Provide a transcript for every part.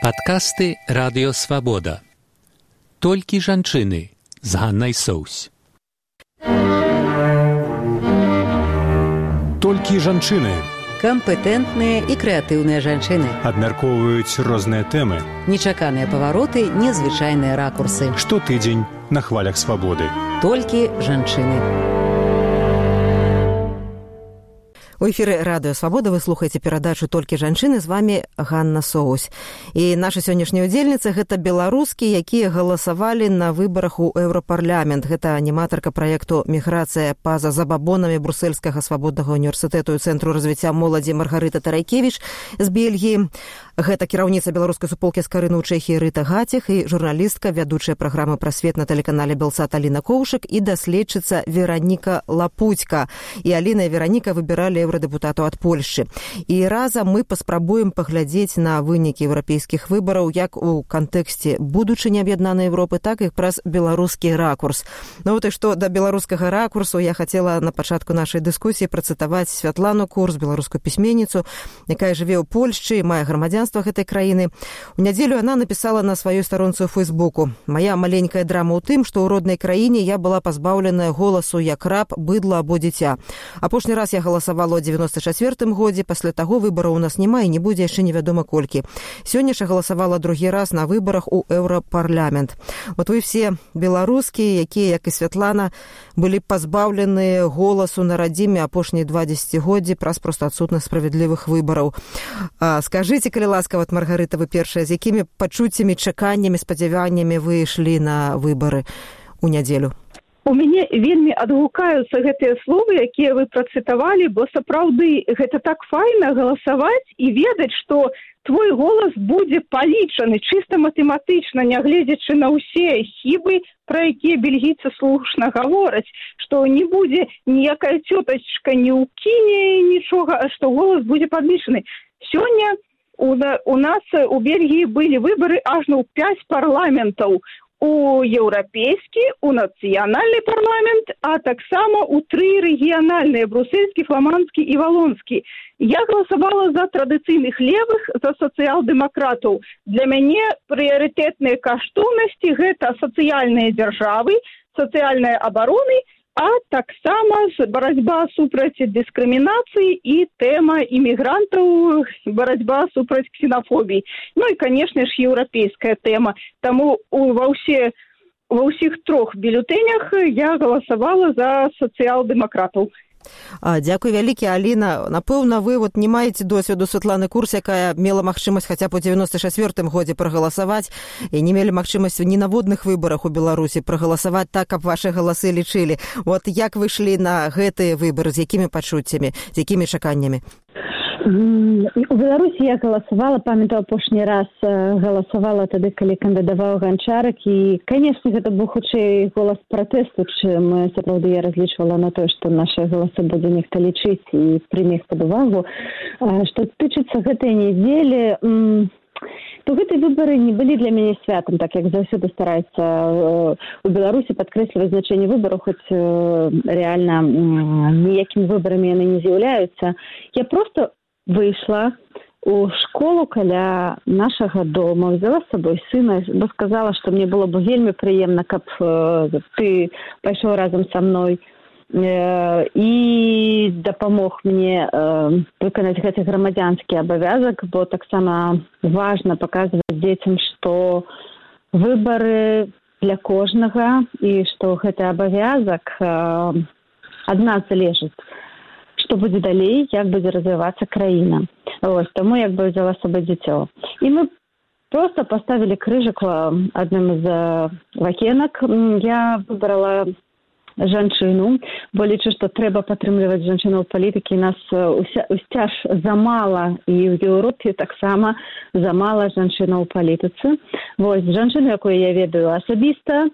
Падкасты Радыё Свабода. Толькі жанчыны з Ганнай Соўсь. Толькі жанчыны. Кампетэнтныя і крэатыўныя жанчыны. Абмяркоўваюць розныя тэмы. Нечаканыя павароты, незвычайныя ракурсы. Штотыдзень на хвалях свабоды. Толькі жанчыны. У эфіры Радыё Свабода вы слухаеце перадачу «Толькі жанчыны», з вами Ганна Соўсь. І наша сённяшняя удзельніца – гэта беларускі, якія галасавалі на выбарах у Еўрапарламент. Гэта аніматарка праекту «Міграцыя па-за забабонамі» Брусельскага свабоднага універсітэту і Цэнтру развіцця моладзі Маргарыта Тарайкевіч з Бельгіі. Гэта кіраўніца беларускай суполкі «Скарыны» ў Чэхіі Рыта Гаціх і журналістка, вядучая праграмы пра свет на тэлеканале «Белсат» Аліна Коўшык і даследчыца Вераніка Лапуцька. І Аліна і Вераніка выбіралі евродэпутатаў ад Польшчы. І разам мы паспрабуем паглядзець на вынікі еўрапейскіх выбараў як у кантэксце будучыні аб'яднанай Европы, так і праз беларускі ракурс. Ну вот і што да беларускага ракурсу я хацела на пачатку нашай дыскусіі працытаваць Святлану Курс, беларускую пісьменніцу, якая жыве ў Польшчы і мае грамадзянства гэтай краіны. У нядзелю яна напісала на сваёй старонцы ў Фейсбуку: «Мая маленькая драма ў тым, што ў роднай краіне я была пазбаўленая голасу як раб, быдла або дзіця. Апошні раз я галасавала ў 94-м годзе, пасля таго выбараў у нас няма і не будзе яшчэ невядома колькі. Сёння ж галасавала другі раз на выбарах у Еўрапарламент». Вот вы все беларускія, якія, як і Святлана, былі пазбаўленыя голасу на радзіме апошнія 20 годдзі праз проста адсутнасць справядлівых выбараў. Скажыце, калі ласка, вот, Маргарыта, вы першая, з якімі пачуццямі, чаканнямі, спадзяваннямі вы ішлі на выбары у нядзелю? У мяне вельмі адгукаюцца гэтыя словы, якія вы працытавалі, бо сапраўды гэта так файна галасаваць і ведаць, што твой голас будзе палічаны чыста матэматычна, нягледзячы на ўсе хібы, пра якія бельгійцы слушна гавораць, што не будзе ніякая цётачка не ўкіне нічога, а што голас будзе падлічаны. Сёння у нас у Бельгіі былі выбары ажно ў 5 парламентаў. У еўрапейскі, у нацыянальны парламент, а таксама у 3 рэгіянальныя: брусельскі, фламандскі і валонскі. Я галасавала за традыцыйных левых, за сацыял-дэмакратаў. Для мяне прыярытэтныя каштоўнасці – гэта сацыяльныя дзяржавы, сацыяльныя абароны, а таксама барацьба супраць дыскрымінацыі і тэма імігрантаў, барацьба супраць ксенафобіі. Ну і, канешне ж, еўрапейская тэма. Таму ва ўсіх 3 бюлетэнях я галасавала за сацыял-дэмакратаў. Дзякуй вялікі, Аліна. Напэўна, вы не маеце досведу Святланы Курс, якая мела магчымасць хаця б у 94-м годзе прагаласаваць і не мелі магчымасць ні на водных выбарах у Беларусі прагаласаваць так, каб вашы галасы лічылі. Вот як вы ішлі на гэтыя выбары, з якімі пачуццямі, з якімі чаканнямі? У Беларусі я галасавала, памятаю, апошні раз галасавала тады, калі кандыдаваў Ганчарак, і, канешне, гэта быў хутчэй голас пратэсту, чым сапраўды я разлічвала на тое, што нашы галасы будзе нехта лічыць і прыме іх пад увагу. Што тычыцца гэтай нядзелі, то гэтыя выбары не былі для мяне святам, так як заўсёды стараецца у Беларусі падкрэсліваць значэнне выбараў, хоць рэальна ніякімі выбарамі яны не з'яўляюцца. Я проста выйшла у школу каля нашага дома, взяла з сабой сына, бо сказала, што мне было б вельмі прыемна, каб ты пайшоў разам са мной і дапамог мне выканаць гэты грамадзянскі абавязак, бо таксама важна паказваць дзецям, што выбары для кожнага і што гэты абавязак ад нас залежыць, што будзе далей, як будзе развівацца краіна. Ось, таму як бы взяла з сабой дзіцё. І мы проста паставілі крыжык адным з вакенак. Я выбрала жанчыну, бо лічу, што трэба падтрымліваць жанчыну ў палітыкі. Нас усцяж замала, і ў Еўропе таксама замала жанчына ў палітыцы. Вось, жанчыну, якую я ведаю асабіста,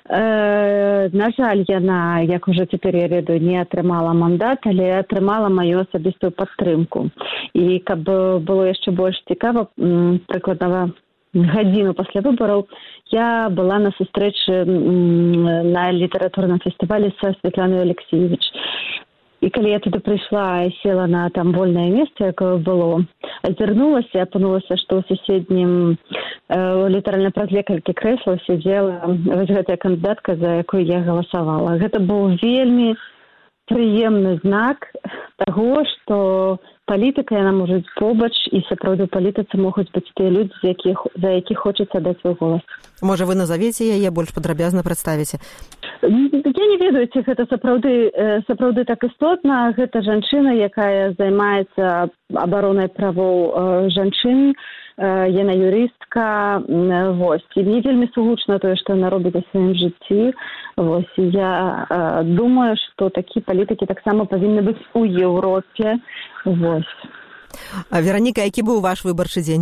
на жаль, яна, як ужо цяпер я ведаю, не атрымала мандат, але атрымала маю асабістую падтрымку. І каб было яшчэ больш цікава, прыкладна гадзіну пасля выбараў я была на сустрэчы на літаратурным фестывалі са Святланай Алексеевіч. І калі я туды прыйшла і села на там вольнае месца, якое было, азірнулася, апынулася, што ў суседнім літаральна праз некалькі крэслаў сидзела вось гэтая кандыдатка, за якую я галасавала. Гэта быў вельмі прыемны знак таго, што палітыка яна можа быць побач, і сапраўды у палітыцы могуць быць тыя людзі, за якіх хочацца даць свой голас. Можа, вы назавеце яе, больш падрабязна прадставіце? Я не ведаю, ці гэта сапраўды так істотна. Гэта жанчына, якая займаецца абаронай правоў жанчын, яна юрыстка, вось. І мне вельмі сугучна тое, што яна робіць у сваім жыцці. Вось. Я думаю, што такія палітыкі таксама павінны быць у Еўропе. Вось. А Вераніка, які быў ваш выбарчы дзень?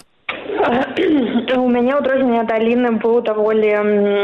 У мяне ў адрозненне ад Аліны быў даволі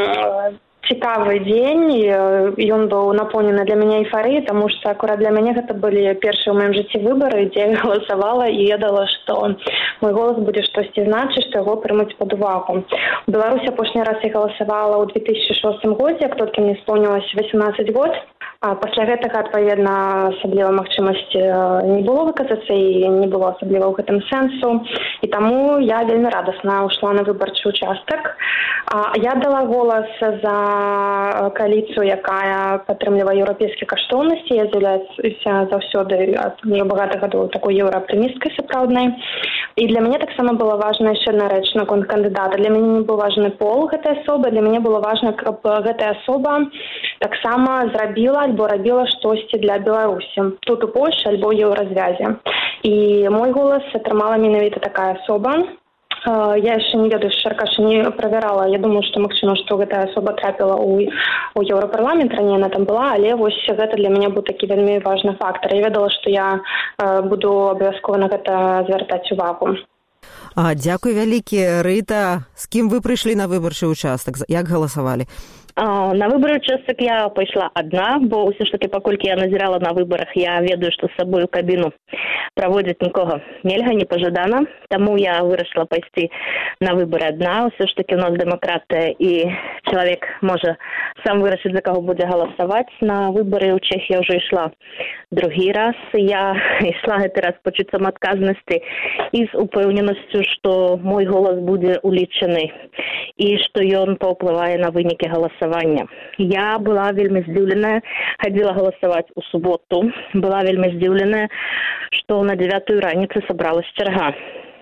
цікавы дзень, ён быў напоўнены для мяне эйфарыяй, таму што акурат для мяне гэта былі першыя ў маім жыцці выбары, дзе я галасавала і ведала, што мой голас будзе штосьці значыць, што яго прымуць пад увагу. У Беларусі апошні раз я галасавала ў 2006 годзе, як толькі мне споўнілася 18 год. А пасля гэтага, адпаведна, асабліва магчымасці не было выказацца і не было асабліва ў гэтым сэнсу. І таму я вельмі радасна ўшла на выбарчы ўчастак. Я дала голас за коаліцыю, якая падтрымлівае еўрапейскія каштоўнасці. Я з'яўляюся заўсёды ад багатых гадоў такой еўрааптымісткай сапраўднай. І для мяне таксама была важна яшчэ адна рэч наконт кандыдата. Для мяне не быў важны пол гэтай асобы, для мяне было важна, каб гэтая асоба таксама зрабіла альбо рабіла штосьці для Беларусі. Тут у Польшы альбо ў еўразвязе. І мой голас атрымала менавіта такая асоба. Я яшчэ не ведаю, шчырка не правярала. Я думаю, што магчыма, што гэтая асоба трапіла ў Еўрапарламент, раней яна там была, але вось гэта для мяне быў такі вельмі важны фактор. Я ведала, што я буду абавязкова на гэта звяртаць увагу. Дзякуй вялікі, Рыта. З кім вы прыйшлі на выбарчы ўчастак? Як галасавалі? На выборы участак я пайшла адна, бо ўсё ж таки, паколькі я назірала на выбарах, я ведаю, што з сабой у кабіну праводзіць нікога нельга, непажадана. Таму я вырашыла пайсці на выбары адна. Ўсё ж таки у нас дэмакратыя, і чалавек можа сам вырашыць, за каго будзе галасаваць. На выбары ў Чэхіі я ўжо ішла другі раз. Я ішла гэты раз пачуццём адказнасці і з упэўненасцю, што мой голас будзе улічаны і што ён паўплывае на вынікі галасавання. Я была вельмі здзіўленая, хадзіла галасаваць у суботу, была вельмі здзіўленая, што на 9 раніцы сабралась чарга.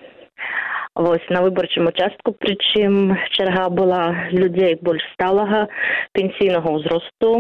Вось, на выбарчым участку, прычым чарга была людзей больш сталага, пенсійнага ўзросту,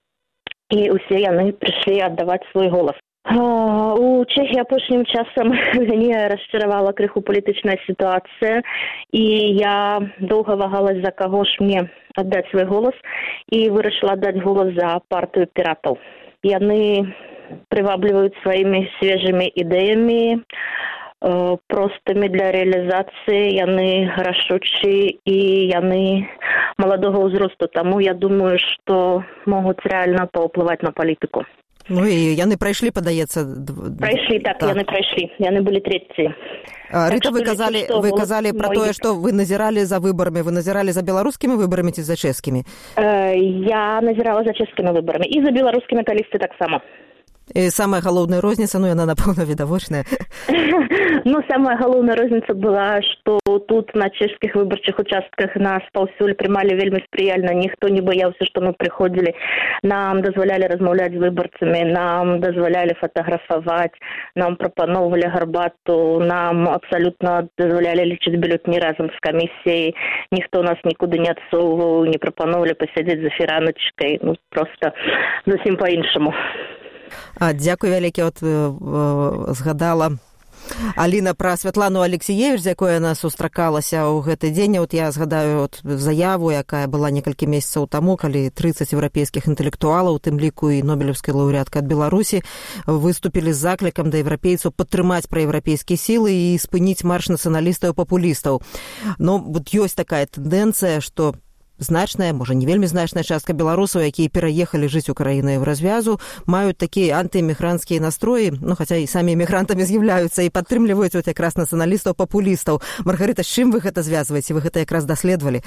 і ўсе яны прыйшлі аддаваць свой голас. У Чэхіі апошнім часам мяне расчаравала крыху палітычная сітуацыя, і я доўга вагалась, за каго ж мне аддаць свой голас, і вырашыла аддаць голас за партыю піратаў. Яны прывабліваюць сваімі свежымі ідэямі, простымі для рэалізацыі, яны рашучі і яны маладога ўзросту, таму я думаю, што могуць рэальна паўплываць на палітыку. Ну і яны прайшлі, падаецца... Прайшлі, так, яны прайшлі. Яны былі трэція. Рыта, вы казалі пра тое, што вы назіралі за выбарамі. Вы назіралі за беларускімі выбарамі ці за чэшскімі? Я назірала за чэшскімі выбарамі. І за беларускімі калісьці таксама. І самая галоўная розніца, ну, яна, напэўна, відавочная. Ну, самая галоўная розніца была, што тут на чэшскіх выбарчых участках нас паўсюль прымалі вельмі спрыяльна. Ніхто не баяўся, што мы прыходзілі. Нам дазвалялі размаўляць з выбарцамі, нам дазвалялі фатаграфаваць, нам прапаноўвалі гарбату, нам абсалютна дазвалялі лічыць бюлетні разам з камісіяй. Ніхто нас нікуды не адсоўваў, не прапаноўвалі пасядзець за фіраначкай. Ну, проста зусім па-іншаму. Дзякуй вялікі, от згадала Аліна пра Святлану Алексіевіч, з якой яна сустракалася ў гэты дзень. От я згадаю заяву, якая была некалькі месяцаў таму, калі 30 еўрапейскіх інтэлектуалаў, у тым ліку і нобелеўскай лаўрэатка ад Беларусі, выступілі з заклікам да еўрапейцаў падтрымаць праеўрапейскія сілы і спыніць марш нацыяналістаў-папулістаў. Ну, вот ёсць такая тэндэнцыя, што значная, можа, не вельмі значная частка беларусаў, якія пераехалі жыць у краіны еўразвязу, маюць такія антыэмігранцкія настроі, ну, хаця і самі эмігрантамі з'яўляюцца і падтрымліваюць вот якраз нацыяналістаў-папулістаў. Маргарыта, з чым вы гэта звязваеце? Вы гэта якраз даследавалі?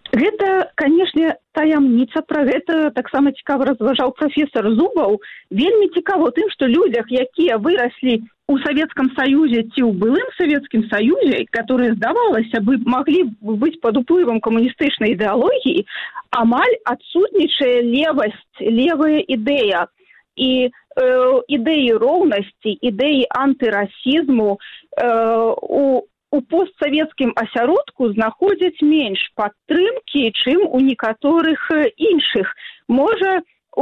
Гэта, канешне, таямніца, пра гэта таксама цікава разважаў прафесор Зубаў. Вельмі цікава тым, што людзях, якія выраслі у Савецкам Саюзе ці ў былым Савецкім Саюзе, которые, здавалася бы, маглі быць пад уплывам камуністычнай ідэалогіі, амаль адсутнічае левая ідэя. І ідэі роўнасці, ідэі антырасізму у постсавецкім асяродку знаходзяць менш падтрымкі, чым у некаторых іншых. Можа,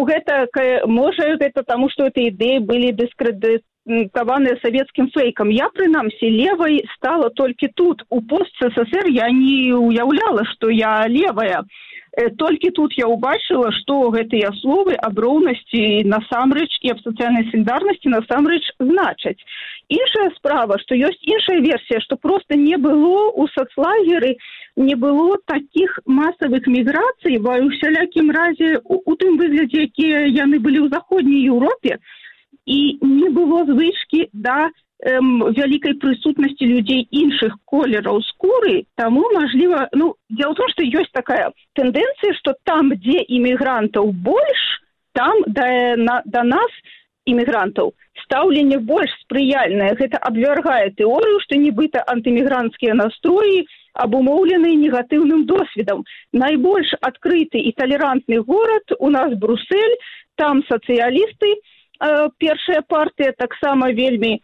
гэта таму, што гэтыя ідэі былі дыскрэдытаваныя савецкім фэйкам. Я, прынамсі, левай стала толькі тут. У пост-СССР я не уяўляла, што я левая. Толькі тут я ўбачыла, што гэтыя словы аб роўнасці насамрэч і аб сацыяльнай салідарнасці насамрэч значаць. Іншая справа, што ёсць іншая версія, што проста не было ў сацлагеры, не было такіх масавых міграцый, ва ўсялякім разе у тым выглядзе, якія яны былі ў заходняй Еўропе, і не было звычкі да вялікай прысутнасці людзей іншых колераў скуры, таму, мажліва, дзела ў том, што ёсць такая тэндэнцыя, што там, дзе імігрантаў больш, там да нас, імігрантаў, стаўленне больш спрыяльнае. Гэта абвяргае тэорыю, што нібыта антымігранцкія настроі абумоўлены негатыўным досведам. Найбольш адкрыты і талерантны горад у нас Брусэль, там сацыялісты, першая партыя, таксама вельмі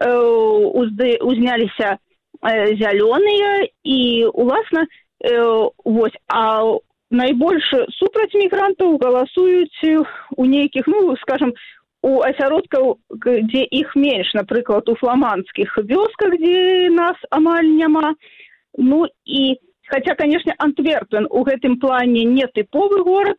узняліся зялёныя і, уласна, а найбольш супраць мігрантаў галасуюць у нейкіх, скажам, у асяродкаў, дзе іх менш, напрыклад, у фламандскіх вёсках, дзе нас амаль няма. І, хаця, канешне, Антверпен у гэтым плане не тыповы горад,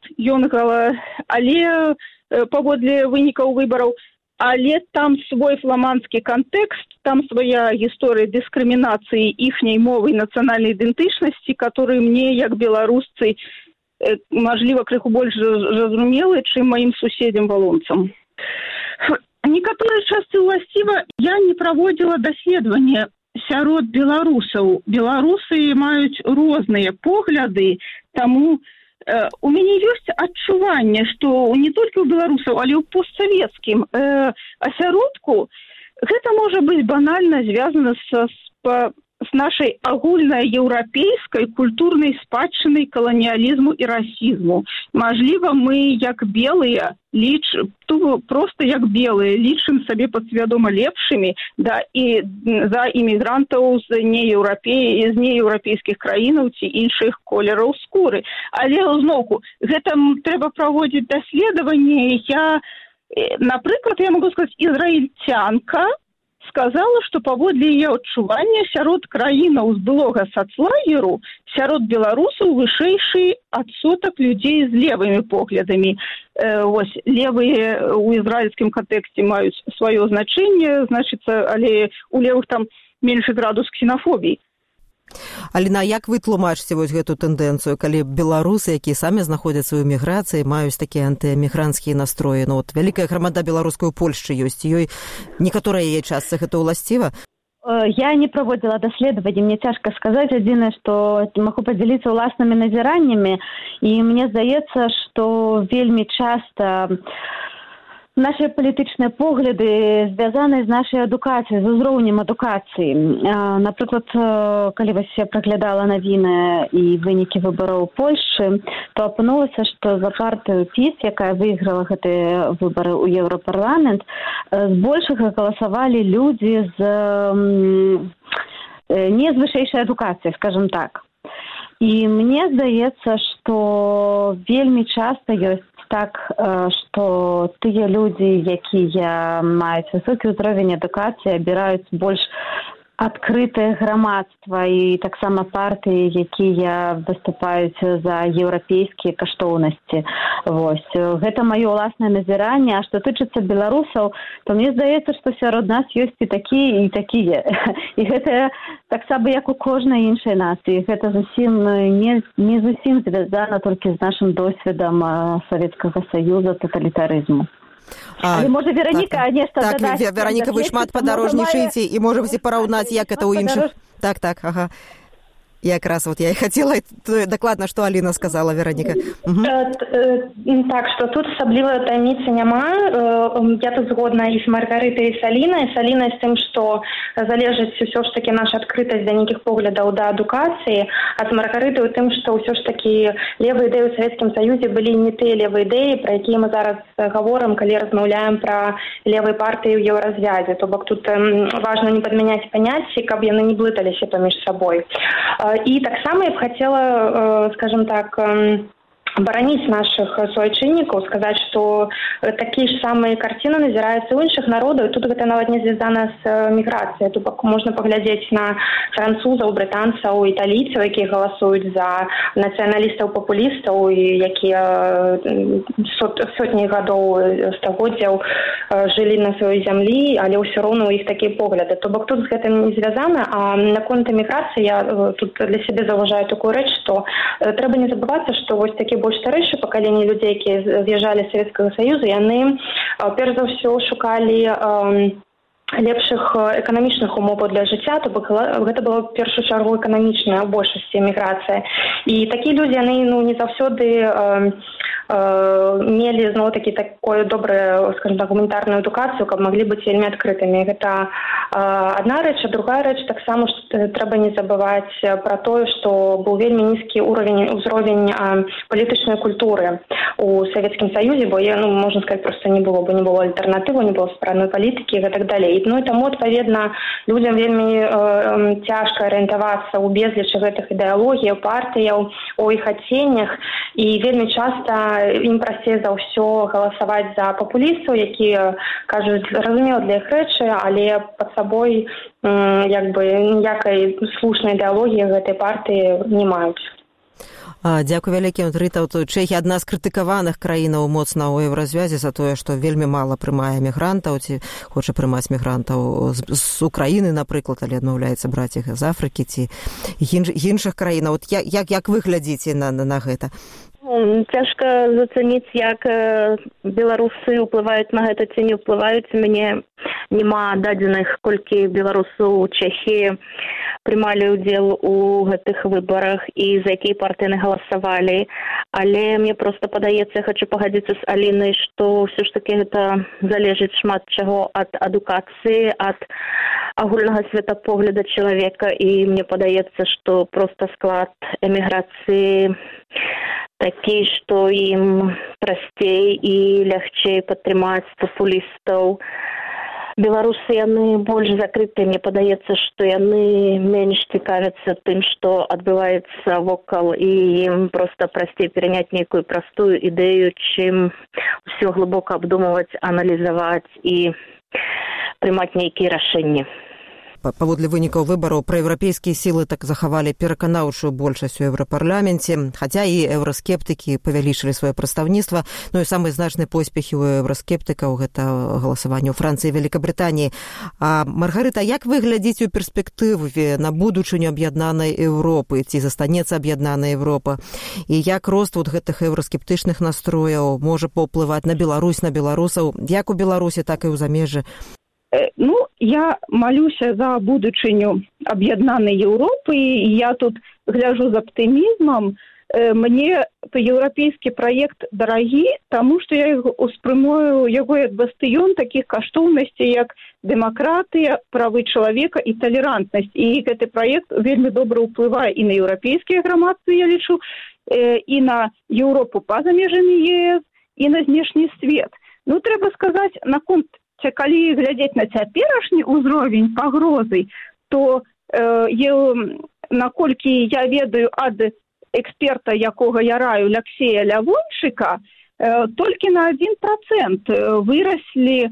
але паводле вынікаў выбараў, але там свой фламандскі кантэкст, там свая гісторыя дыскрымінацыі іхняй мовы і нацыянальнай ідэнтычнасці, которые мне, як беларусцы, мажліва, крыху больш зразумелы, чым маім суседзям-валонцам. Некаторыя частцы уласціва я не праводзіла даследаванне сярод беларусаў. Беларусы маюць розныя погляды, таму у мяне ёсць адчуванне, што не толькі ў беларусаў, але ў постсавецкім асяродку гэта можа быць банальна звязана з нашай агульнай еўрапейскай культурнай спадчынай каланіялізму і расізму. Мажліва, мы, як белыя, проста як белыя, лічым сабе падсвядома лепшымі, і за імігрантаў з нееўрапейскіх краінаў ці іншых колераў скуры. Але, зноўку, гэта трэба праводзіць даследаванне. Напрыклад, я магу сказаць, ізраільцянка сказала, што паводле яе адчування сярод краінаў з былога сацлагеру, сярод беларусаў вышэйшы адсотак людзей з левымі поглядамі. Левыя ў ізраільскім кантэксце маюць сваё значэнне, значыцца, але у левых там меншы градус ксенафобіі. Аліна, як вы тлумачыце гэту тэндэнцыю, калі беларусы, якія самі знаходзяцца ў эміграцыі, маюць такія антыэмігранцкія настроі? Вялікая грамада беларускай у Польшчы ёсць, ёй некаторыя яе частцы гэта ўласціва? Я не праводзіла даследаванні, мне цяжка сказаць. Адзінае, што магу падзяліцца ўласнымі назіраннямі, і мне здаецца, што вельмі часта наши палітычныя погляды звязаны з нашай адукацыяй, з узроўнем адукацыі. Напрыклад, калі я праглядала навіны і вынікі выбараў Польшчы, то апынулася, што за партыю ПіС, якая выйграла гэтыя выбары ў Еўрапарламент, збольшага галасавалі людзі не з вышэйшай адукацыяй, скажем так. І мне здаецца, што вельмі часта ёсць так, што тыя людзі, якія маюць высокі ўзровень адукацыі, абіраюць больш адкрытае грамадства і таксама партыі, якія выступаюць за еўрапейскія каштоўнасці. Гэта маё ўласнае назіранне. А што тычыцца беларусаў, то мне здаецца, што сярод нас ёсць і такія, і такія. І гэта таксама як у кожнай іншай нацыі. Гэта зусім не зусім звязана толькі з нашым досведам Савецкага Саюза, таталітарызму. Але можа Вераніка нешта дадаць. Так, Вераніка, вы шмат падарожнічаеце і можаце параўнаць, як это ў іншых. Так, ага. Якраз вот я и хотела дакладна, што Аліна сказала, Вероніка. Так, што тут асаблівая таямніцы няма. Я тут згодна і з Маргарытай, і з Алінай. З Алінай з тым, што залежыць ўсё ж такі наша адкрытасць да нейкіх поглядаў да адукацыі, а з Маргарытай у тым, што ўсё ж такі левыя ідэі ў Савецкім Саюзе былі не тыя левыя ідэі, пра якія мы зараз гаворым, калі размаўляем пра левыя партыі ў еўразвязе. То бок тут важна не падмяняць паняцці, каб яны не блыталіся паміж сабой. І таксама я б хацела, скажем так, бараніць нашых суайчыннікаў, сказаць, што такія ж самыя карціны назіраюцца ў іншых народаў, і тут гэта нават не звязана з міграцыяй. Тут можна паглядзець на французаў, брытанцаў, італійцаў, якія галасуюць за нацыяналістаў-папулістаў, якія сотні гадоў, стагоддзяў жылі на сваёй зямлі, але ўсё роўна ў іх такія погляды. То бок тут з гэтым не звязана, а наконт эміграцыі я тут для сябе заўважаю такую рэч, што трэба не забывацца, што вось такі больш старэйшае пакаленне людзей, якія з'язджалі з Савецкага Саюза, яны перш за ўсё шукалі лепшых эканамічных умоваў для жыцця, то бок гэта была в першую чаргу эканамічная ў большасці эміграцыя. І такія людзі, яны не заўсёды мелі зноў-такі такую добрую, скажем так, гуманітарную адукацыю, каб маглі быць вельмі адкрытымі. Гэта адна рэч, а другая рэч таксама трэба не забываць пра тое, што быў вельмі нізкі ўзровень палітычнай культуры у Савецкім Саюзе, бо можна сказаць, проста не было, бо не было альтэрнатывы, не было справнай палітыкі і так далей. Ну і таму, адпаведна, людзям вельмі цяжка арыентавацца ў безлічы гэтых ідэалогіяў, партыяў, у іх адценнях, і вельмі часта ім прасцей за ўсё галасаваць за папулістаў, якія кажуць зразумела для іх рэчы, але пад сабой ніякай слушнай ідэалогіі гэтай партыі не маюць. Дзякуй вялікі. Рыта, Чэхія адна з крытыкаваных краінаў моцна ў еўразвязе за тое, што вельмі мала прымае мігрантаў, ці хоча прымаць мігрантаў з Украіны, напрыклад, але адмаўляецца браць іх з Афрыкі ці іншых краінаў. Як вы глядзіце на гэта? Цяжка зацаніць, як беларусы ўплываюць на гэта ці не ўплываюць. Мяне няма дадзеных, колькі беларусаў у Чэхіі прымалі ўдзел у гэтых выбарах і за якія партыі галасавалі. Але мне проста падаецца, я хачу пагадзіцца з Алінай, што ўсё ж такі гэта залежыць шмат чаго ад адукацыі, ад агульнага светапогляда чалавека, і мне падаецца, што проста склад эміграцыі такі, што ім прасцей і лягчэй падтрымаць папулістаў. Беларусы, яны больш закрытыя, мне падаецца, што яны менш цікавяцца тым, што адбываецца вокал, і ім проста прасцей пераняць нейкую простую ідэю, чым ўсё глыбока абдумваць, аналізаваць і прымаць нейкія рашэнні. Паводле вынікаў выбараў праеўрапейскія сілы так захавалі пераканаўчую большасць у еўрапарламенце, хаця і еўраскептыкі павялічылі сваё прадстаўніцтва. Ну і самыя значныя поспехі ў еўраскептыкаў гэта галасаванне ў Францыі і Великабрытаніі. Маргарыта, як вы глядзіце ў перспектыве на будучыню аб'яднанай Еўропы, ці застанецца аб'яднаная Еўропа, і як рост гэтых еўраскептычных настрояў можа паўплываць на Беларусь, на беларусаў, як у Беларусі, так і ў замежжы? Я малюся за будучыню аб'яднанай Еўропы, і я тут гляжу з аптымізмам. Мне еўрапейскі праект дарагі, таму што я успрымаю яго як бастыён такіх каштоўнасцей, як дэмакратыя, правы чалавека і талерантнасць. І гэты праект вельмі добра ўплывае і на еўрапейскія грамадствы, я лічу, і на Еўропу па-за межамі ЕС, і на знешні свет. Трэба сказаць, наконт калі глядзець на цяперашні ўзровень пагрозы, то наколькі я ведаю ад эксперта, якога я раю, Алексея Лявончыка, толькі на 1% выраслі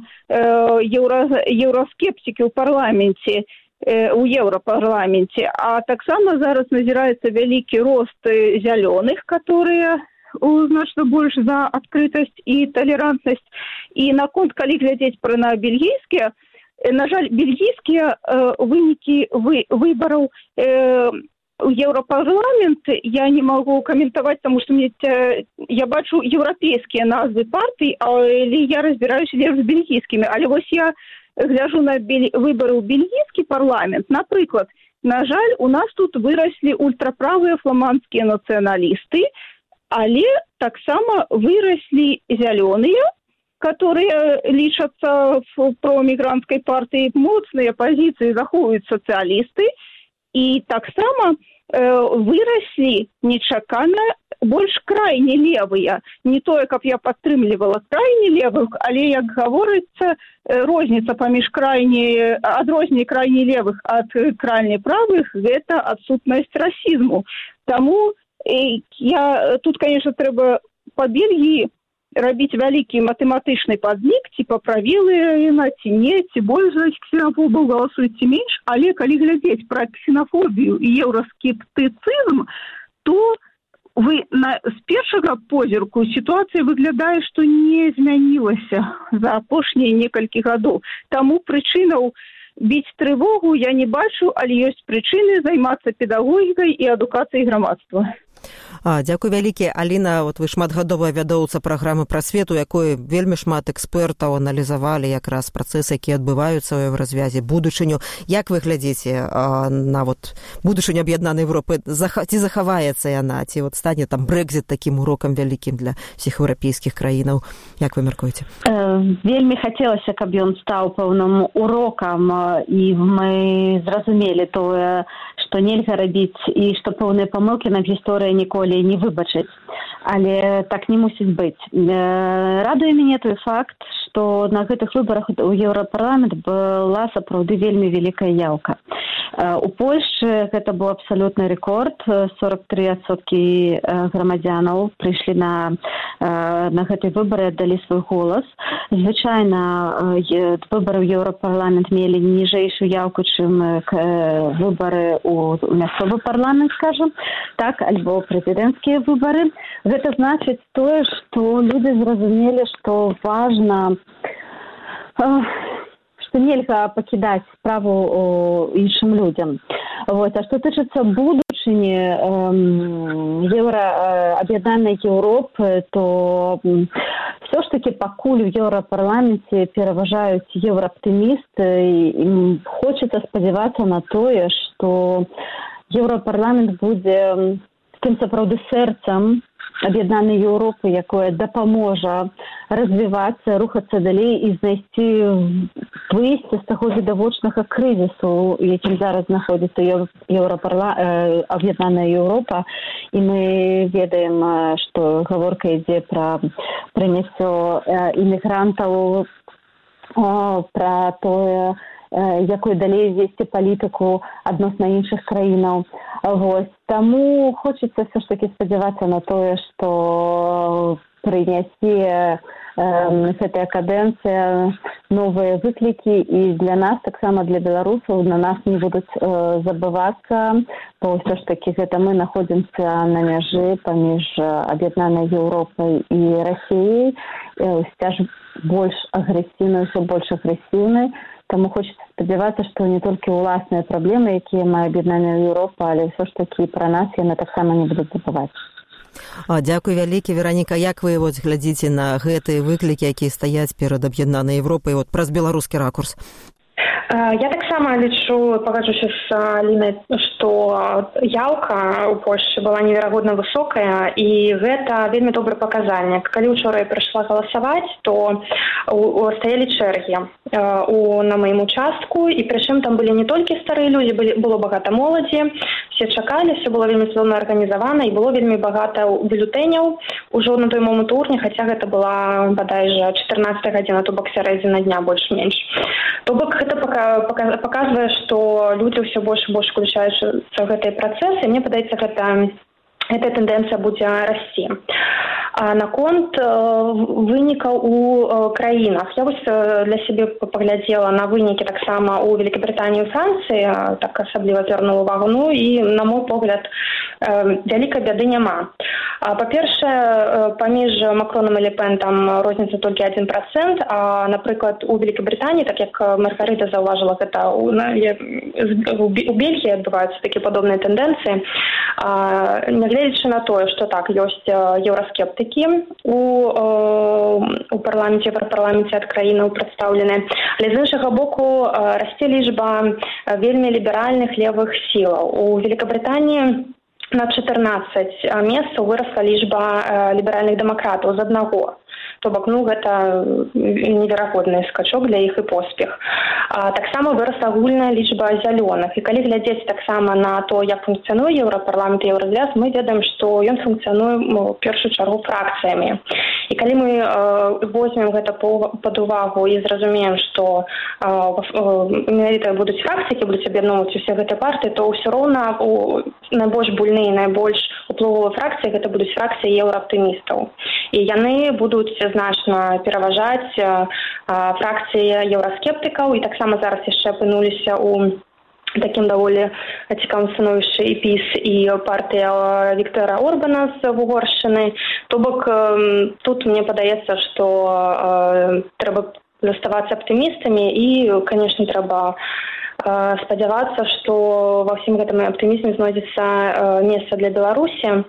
еўраскептыкі ў парламенце, у еўрапарламенце, а таксама зараз назіраецца вялікі рост зялёных, которые значна больш за адкрытасць і талерантнасць. І наконт, калі глядзець на бельгійскія, на жаль, бельгійскія вынікі выбараў у еўрапарламент я не магу каментаваць, таму што я бачу еўрапейскія назвы партый, але я разбіраюся лепш з бельгійскімі. Але вось я гляжу на выбары ў бельгійскі парламент. Напрыклад, на жаль, у нас тут выраслі ультраправыя фламандскія нацыяналісты, але таксама выраслі зялёныя, которые лічацца в промігрантской партии, моцныя позиции захоўваюць сацыялісты, і таксама выраслі нечакана больш крайне левыя. Не тое, каб я падтрымлівала крайне левых, але, як гаворыцца, розніца паміж адрозненне крайне левых ад крайне правых – гэта адсутнасць расізму. Таму тут, конечно, трэба па Бельгіі рабіць вялікі матэматычны падлік, ці паправілыя яна, ці не, ці больш за ксенафобаў галасуюць, ці менш, але калі глядзець пра ксенафобію і еўраскептыцызм, то з першага позірку сітуацыя выглядае, што не змянілася за апошнія некалькі гадоў. Таму прычынаў біць трывогу я не бачу, але ёсць прычыны займацца педагогікай і адукацыяй грамадства. Дзякуй вялікі. Аліна, вы шматгадовая вядоўца праграмы «Прасвет», у якой вельмі шмат экспертаў аналізавалі якраз працэсы, якія адбываюцца ў еўразвязе, будучыню. Як вы глядзіце на будучыню аб'яднанай Еўропы? Ці захаваецца яна? Ці стане там Брэкзіт такім урокам вялікім для ўсіх еўрапейскіх краінаў? Як вы мяркуеце? Вельмі хацелася, каб ён стаў пэўным урокам, і мы зразумелі тое, што нельга рабіць, і што пэўныя памылкі нам гісторыя ніколі не выбачыць. Але так не мусіць быць. Радуе мяне той факт, што на гэтых выбарах у Еўрапарламент была сапраўды вельмі вялікая яўка. У Польшчы гэта быў абсалютны рэкорд. 43% грамадзянаў прыйшлі на гэтыя выбары, аддалі свой голас. Звычайна выбары ў Еўрапарламент мелі ніжэйшую яўку, чым выбары ў мясцовы парламент, скажам, так, альбо прэзідэнцкія выбары. Гэта значыць тое, што людзі зразумелі, што важна, што нельга пакідаць справу іншым людзям. А што тычыцца будучыні аб'яднанай Еўропы, то все ж таки пакуль у Еўрапарламенце пераважаюць еўрааптымісты, і хочацца спадзявацца на тое, што Еўрапарламент будзе тым сапраўды сэрцам аб'яднанай Еўропы, якое дапаможа развівацца, рухацца далей і знайсці выйсце з таго відавочнага крызісу, якім зараз знаходзіцца аб'яднаная Еўропа. І мы ведаем, што гаворка ідзе пра прыняццё імігрантаў, пра тое, якую далей весці палітыку адносна іншых краінаў. Таму хочацца все ж таки спадзявацца на тое, што прынясе гэтая кадэнцыя новыя выклікі, і для нас, таксама для беларусаў, на нас не будуць забывацца, бо ўсё ж таки гэта мы находзімся на мяжы паміж аб'яднанай Еўропай і Расіяй, сцяж больш агрэсіўны, ўсё больш агрэсіўны. Таму хочацца спадзявацца, што не толькі ўласныя праблемы, якія мае аб'яднаная Еўропа, але ўсё ж такі пра нас яны таксама не будуць забываць. Дзякуй вялікі. Вераніка, як вы глядзіце на гэтыя выклікі, якія стаяць перад аб'яднанай Еўропай праз беларускі ракурс? Я таксама лічу, пагаджуся з Алінай, што яўка ў Польшчы была неверагодна высокая, і гэта вельмі добры паказальнік. Калі ўчора я прыйшла галасаваць, то стаялі чэргі на маім участку, і прычым там былі не толькі старыя людзі, было багата моладзі, все чакалі, все было вельмі цудоўна арганізавана, і было вельмі багата бюлетэняў ужо на той момант урні, хаця гэта была, бадай жа, 14 гадзіна, то бок сярэдзіна дня, больш-менш. То бок гэта паказвае, што людзі ўсё больш і больш включаюцца ў гэтыя працэсы, і мне падаецца, гэтая тэндэнцыя будзе расці. Наконт вынікаў у краінах. Я для сябе паглядзела на вынікі таксама ў Вялікабрытаніі і Францыі, так асабліва звярнула ўвагу. І, на мой погляд, вялікай бяды няма. Па-першае, паміж Макронам і Ле Пен там розніца толькі 1%, а, напрыклад, у Великабрытаніі, так як Маргарыта заўважыла гэта, у Бельгіі адбываюцца такія падобныя тэндэнцыі, нягледзячы на тое, што так, ёсць еўраскептыкі у парламенце, Еўрапарламенце ад краінаў прадстаўленыя, але з іншага боку расце лічба вельмі ліберальных левых сілаў. У Великабрытаніі на 14 месцаў вырасла лічба ліберальных дэмакратаў з аднаго. То бок, гэта неверагодны скачок для іх і поспех. Таксама вырасла агульная лічба зялёных. І калі глядзець таксама на то, як функцыянуе Еўрапарламент і Еўразвяз, мы ведаем, што ён функцыянуе ў першую чаргу фракцыямі. І калі мы возьмем гэта пад увагу і зразумеем, што менавіта будуць фракцыі, які будуць аб'ядноўваць усе гэтыя партыі, то ўсё роўна найбольш буйныя і найбольш уплывовыя фракцыі гэта будуць фракцыі еўрааптымістаў. І яны будуць значна пераважаць фракцыі еўраскептыкаў, і таксама зараз яшчэ апынуліся ў такім даволі цікавым становішчы і ПІС, і партыя Віктора Орбана з Угоршчыны. То бок, тут мне падаецца, што трэба заставацца аптымістамі і, канешне, трэба спадзявацца, што ва ўсім гэтым аптымізме знойдзецца месца для Беларусі.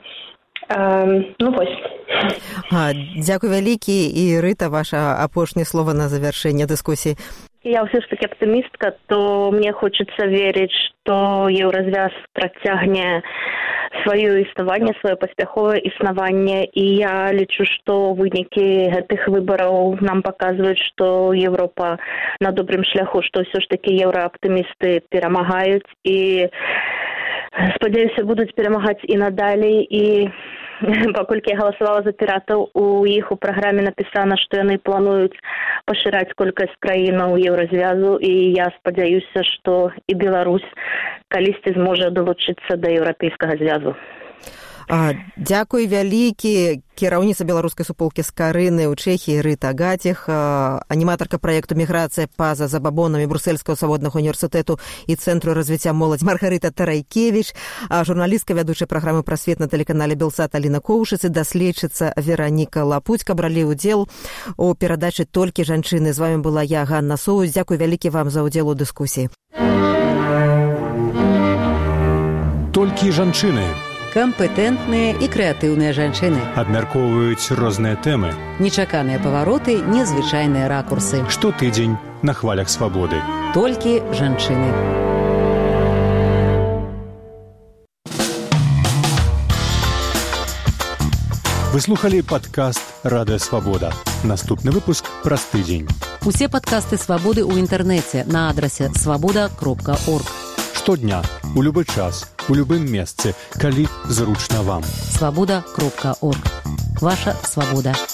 Вось. Дзякуй вялікі. І, Рыта, ваша апошняе слова на завяршэнне дыскусіі. Я ўсё ж таки аптымістка, то мне хочется верыць, што Еўразвяз працягне сваё існаванне, сваё паспяховае існаванне, і я лічу, што вынікі гэтых выбараў нам паказваюць, што Еўропа на добрым шляху, што ўсё ж таки еўрааптымісты перамагаюць, і спадзяюся, будуць перамагаць і надалей. І паколькі я галасавала за піратаў, у іх у праграме напісана, што яны плануюць пашыраць колькасць краінаў Еўразвязу, і я спадзяюся, што і Беларусь калісьці зможа далучыцца да еўрапейскага звязу. Дзякуй вялікі. Кіраўніца беларускай суполкі Скарыны ў Чэхіі Рыта Гаціх, аніматарка праекту «Міграцыя па-за забабонамі» Брусельскага свабоднага універсітэту і Цэнтру развіцця моладзі Маргарыта Тарайкевіч, журналістка, вядучая праграмы «Прасвет» на тэлеканале «Белсат» Аліна Коўшыц і даследчыца Вераніка Лапуцька бралі ўдзел у перадачы «Толькі жанчыны». З вамі была я, Ганна Соўсь. Дзякуй вялікі вам за ўдзел у дыскусіі. Толькі жанчыны. Кампетэнтныя і крэатыўныя жанчыны. Абмяркоўваюць розныя тэмы. Нечаканыя павароты, незвычайныя ракурсы. Штотыдзень на хвалях свабоды. Толькі жанчыны. Вы слухали падкаст «Радыё Свабода». Наступны выпуск праз тыдзень. Усе падкасты «Свабоды» ў інтэрнэце на адрасе свабода.орг. Штодня, у любы час, у любым месцы, калі зручна вам. Свабода.орг. Ваша свабода.